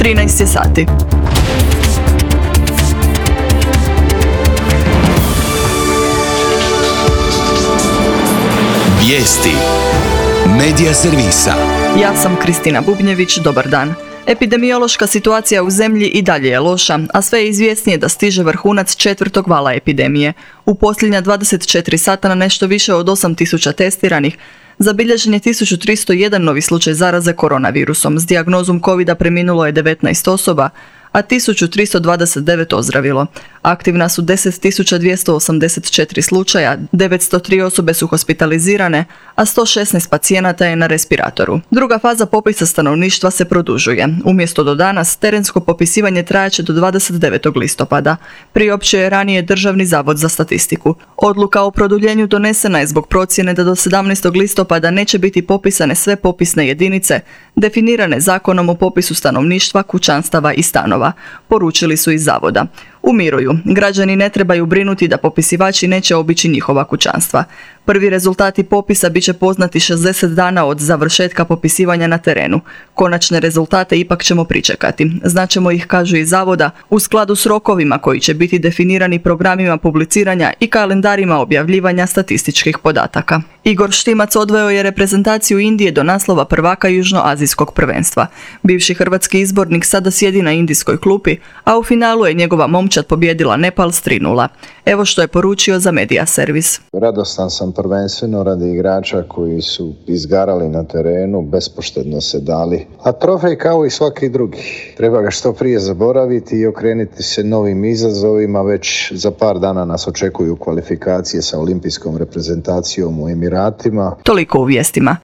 13 je sati. Vijesti Medija servisa. Ja sam Kristina Bubnjević, dobar dan. Epidemiološka situacija u zemlji i dalje je loša, a sve je izvjesnije da stiže vrhunac četvrtog vala epidemije. U posljednja 24 sata na nešto više od 8.000 testiranih zabilježen je 1301 novi slučaj zaraze koronavirusom. S dijagnozom covida preminulo je 19 osoba, a 1329 ozdravilo. Aktivna su 10.284 slučaja, 903 osobe su hospitalizirane, a 116 pacijenata je na respiratoru. Druga faza popisa stanovništva se produžuje. Umjesto do danas, terensko popisivanje trajaće do 29. listopada. Priopćio je ranije Državni zavod za statistiku. Odluka o produljenju donesena je zbog procjene da do 17. listopada neće biti popisane sve popisne jedinice, definirane Zakonom o popisu stanovništva, kućanstava i stanova, poručili su iz zavoda. Umiruju, građani ne trebaju brinuti da popisivači neće obići njihova kućanstva. Prvi rezultati popisa bit će poznati 60 dana od završetka popisivanja na terenu. Konačne rezultate ipak ćemo pričekati. Znaćemo ih, kažu iz zavoda, u skladu s rokovima koji će biti definirani programima publiciranja i kalendarima objavljivanja statističkih podataka. Igor Štimac odveo je reprezentaciju Indije do naslova prvaka južnoazijskog prvenstva. Bivši hrvatski izbornik sada sjedi na indijskoj klupi, a u finalu je njegova momčad pobijedila Nepal s 3:0. Evo što je poručio za Medija servis. Radostan sam prvenstveno radi igrača koji su izgarali na terenu, bespoštedno se dali. A trofej kao i svaki drugi. Treba ga što prije zaboraviti i okrenuti se novim izazovima. Već za par dana nas očekuju kvalifikacije sa olimpijskom reprezentacijom u Emiratima. Toliko u vijestima.